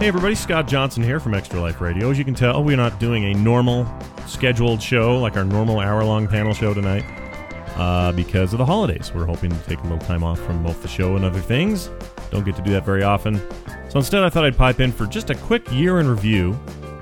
Hey everybody, Scott Johnson here from Extra Life Radio. As you can tell, we're not doing a normal scheduled show like our normal hour-long panel show tonight because of the holidays. We're hoping to take a little time off from both the show and other things. Don't get to do that very often. So instead I thought I'd pipe in for just a quick year in review.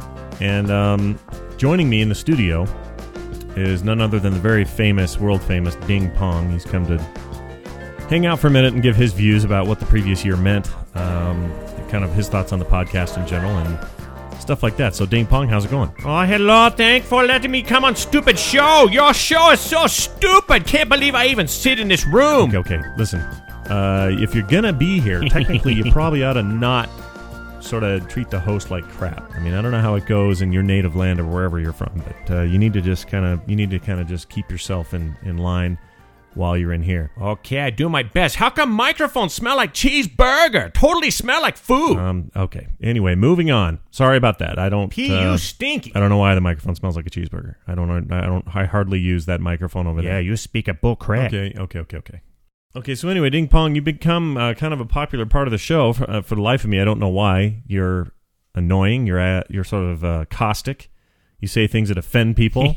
And joining me in the studio is none other than the very famous, world-famous Ding Pong. He's come to hang out for a minute and give his views about what the previous year meant, kind of his thoughts on the podcast in general, and stuff like that. So, Ding Pong, how's it going? Oh, hello. Thanks for letting me come on stupid show. Your show is so stupid. Can't believe I even sit in this room. Okay. Listen, if you're going to be here, technically you probably ought to not sort of treat the host like crap. I mean, I don't know how it goes in your native land or wherever you're from, but you need to just kind of just keep yourself in line while you're in here. Okay, I do my best. How come microphones smell like cheeseburger? Totally smell like food. Okay. Anyway, moving on. Sorry about that. You stinky. I don't know why the microphone smells like a cheeseburger. I hardly use that microphone over there. Yeah, you speak a bull crap. Okay. Okay, so anyway, Ding Pong, you've become kind of a popular part of the show. For the life of me, I don't know why. You're annoying. You're sort of caustic. You say things that offend people.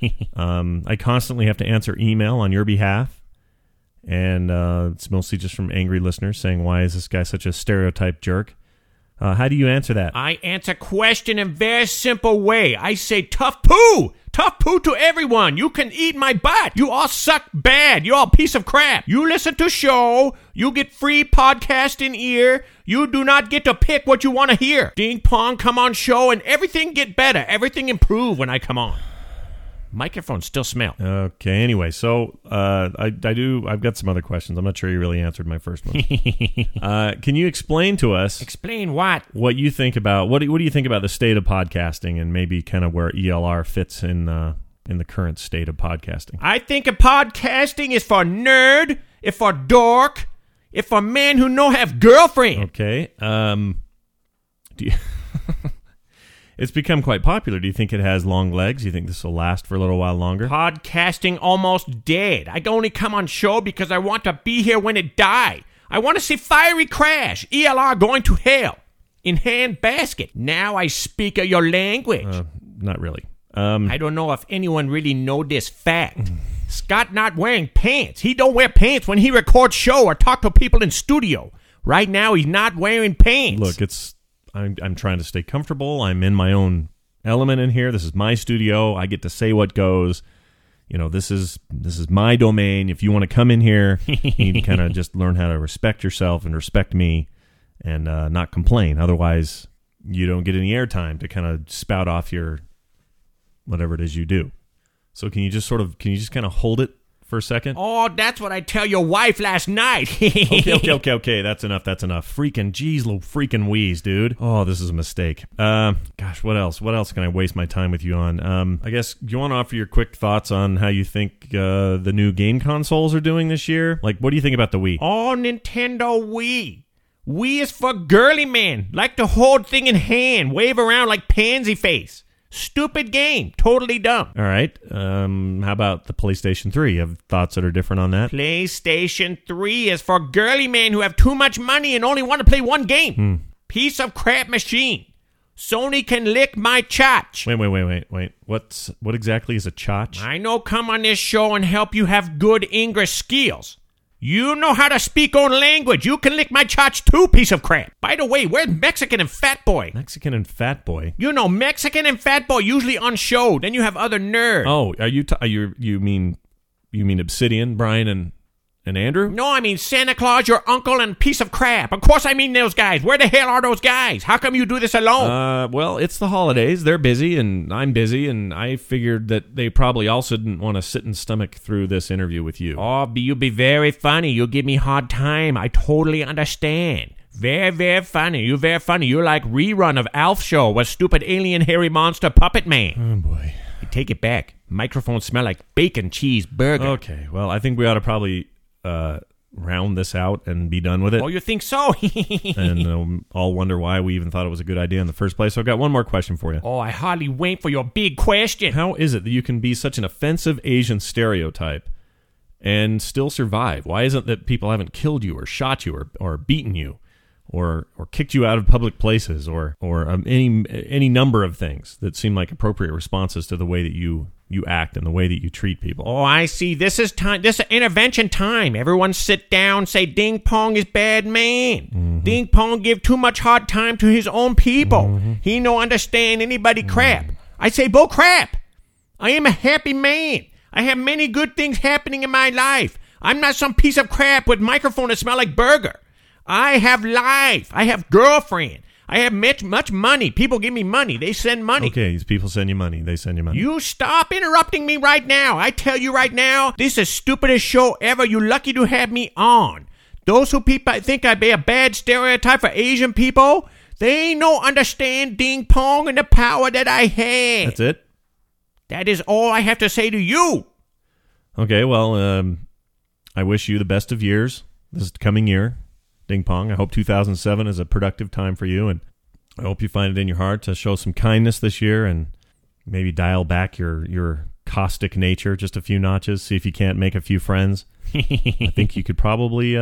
I constantly have to answer email on your behalf. And it's mostly just from angry listeners saying, why is this guy such a stereotype jerk? How do you answer that? I answer question in a very simple way. I say tough poo. Tough poo to everyone. You can eat my butt. You all suck bad. You all piece of crap. You listen to show. You get free podcast in ear. You do not get to pick what you want to hear. Ding Pong come on show and everything get better. Everything improve when I come on. Microphones still smell. Okay, anyway, so I've got some other questions. I'm not sure you really answered my first one. Can you explain to us... Explain what? What you think about... What do you think about the state of podcasting and maybe kind of where ELR fits in the current state of podcasting? I think a podcasting is for nerd, it's for dork, it's for men who no have girlfriend. Okay, do you... It's become quite popular. Do you think it has long legs? Do you think this will last for a little while longer? Podcasting almost dead. I only come on show because I want to be here when it die. I want to see Fiery crash. ELR going to hell. In hand basket. Now I speak your language. Not really. I don't know if anyone really know this fact. Scott not wearing pants. He don't wear pants when he records show or talk to people in studio. Right now he's not wearing pants. Look, I'm trying to stay comfortable. I'm in my own element in here. This is my studio. I get to say what goes. You know, this is my domain. If you want to come in here, you need to kind of just learn how to respect yourself and respect me and not complain. Otherwise, you don't get any airtime to kind of spout off your whatever it is you do. So can you just kind of hold it for a second? Oh, that's what I tell your wife last night. Okay. That's enough. Freaking wheeze, dude. Oh, this is a mistake. Gosh, what else? What else can I waste my time with you on? I guess, do you want to offer your quick thoughts on how you think the new game consoles are doing this year? Like, what do you think about the Wii? Oh, Nintendo Wii. Wii is for girly men. Like to hold thing in hand, wave around like pansy face. Stupid game. Totally dumb. All right. How about the PlayStation 3? You have thoughts that are different on that? PlayStation 3 is for girly men who have too much money and only want to play one game. Piece of crap machine. Sony can lick my chotch. Wait. What exactly is a chotch? I know come on this show and help you have good English skills. You know how to speak own language. You can lick my chotch too, piece of crap. By the way, where's Mexican and Fat Boy? Mexican and Fat Boy? You know, Mexican and Fat Boy usually on show. Then you have other nerds. Oh, you mean Obsidian, Brian and Andrew? No, I mean Santa Claus, your uncle, and piece of crap. Of course I mean those guys. Where the hell are those guys? How come you do this alone? Well, it's the holidays. They're busy, and I'm busy, and I figured that they probably also didn't want to sit and stomach through this interview with you. Oh, you be very funny. You give me hard time. I totally understand. Very, very funny. You very funny. You're like rerun of Alf Show with stupid alien hairy monster puppet man. Oh, boy. Take it back. Microphones smell like bacon cheeseburger. Okay, well, I think we ought to probably round this out and be done with it. Oh, you think so? And I'll wonder why we even thought it was a good idea in the first place. So I've got one more question for you. Oh, I hardly wait for your big question. How is it that you can be such an offensive Asian stereotype and still survive? Why isn't it that people haven't killed you or shot you or beaten you or kicked you out of public places, or any number of things that seem like appropriate responses to the way that you act and the way that you treat people. Oh, I see. This is time. This is intervention time. Everyone sit down, say Ding Pong is bad man. Mm-hmm. Ding Pong give too much hard time to his own people. Mm-hmm. He no understand anybody crap. I say bull crap. I am a happy man. I have many good things happening in my life. I'm not some piece of crap with microphone that smell like burger. I have life. I have girlfriend. I have much money. People give me money. They send money. Okay, these people send you money. They send you money. You stop interrupting me right now. I tell you right now, this is the stupidest show ever. You're lucky to have me on. Those who people think I be a bad stereotype for Asian people, they don't understand Ding Pong and the power that I have. That's it? That is all I have to say to you. Okay, well, I wish you the best of years this coming year, Ding Pong. I hope 2007 is a productive time for you, and I hope you find it in your heart to show some kindness this year and maybe dial back your caustic nature just a few notches, see if you can't make a few friends. I think you could probably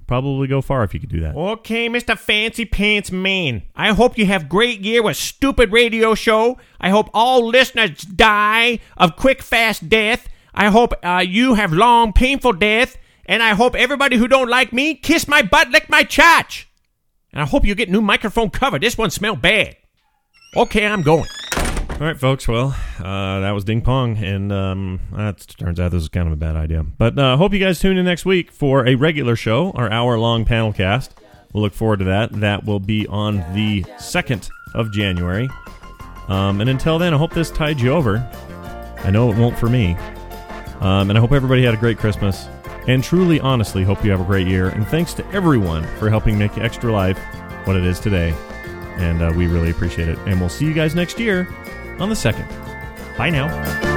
go far if you could do that. Okay, Mr. Fancy Pants Man. I hope you have great year with stupid radio show. I hope all listeners die of quick, fast death. I hope you have long, painful death. And I hope everybody who don't like me, kiss my butt, lick my chotch. And I hope you get new microphone cover. This one smell bad. Okay, I'm going. All right, folks. Well, that was Ding Pong, and that turns out this is kind of a bad idea. But hope you guys tune in next week for a regular show, our hour-long panel cast. We'll look forward to that. That will be on the 2nd of January. And until then, I hope this tied you over. I know it won't for me. And I hope everybody had a great Christmas. And truly, honestly, hope you have a great year. And thanks to everyone for helping make Extra Life what it is today. And we really appreciate it. And we'll see you guys next year on the 2nd. Bye now.